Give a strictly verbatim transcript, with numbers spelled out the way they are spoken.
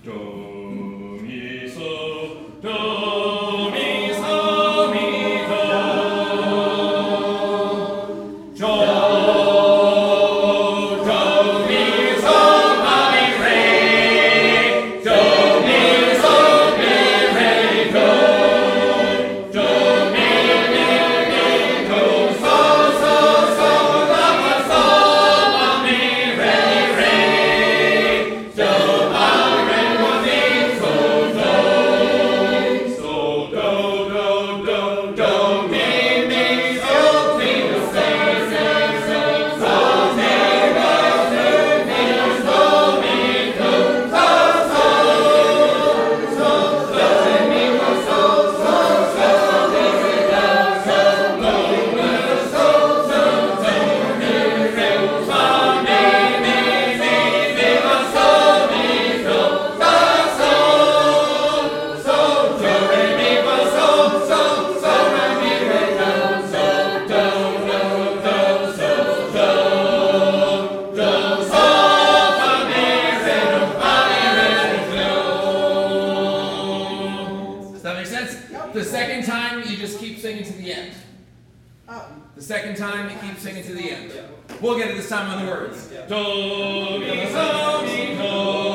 Do, mi, so, do, mi, so, mi, do. Do. The second time, you just keep singing to the end. The second time, you keep singing to the end. We'll get it this time on the words. Do, mi, so, mi, do.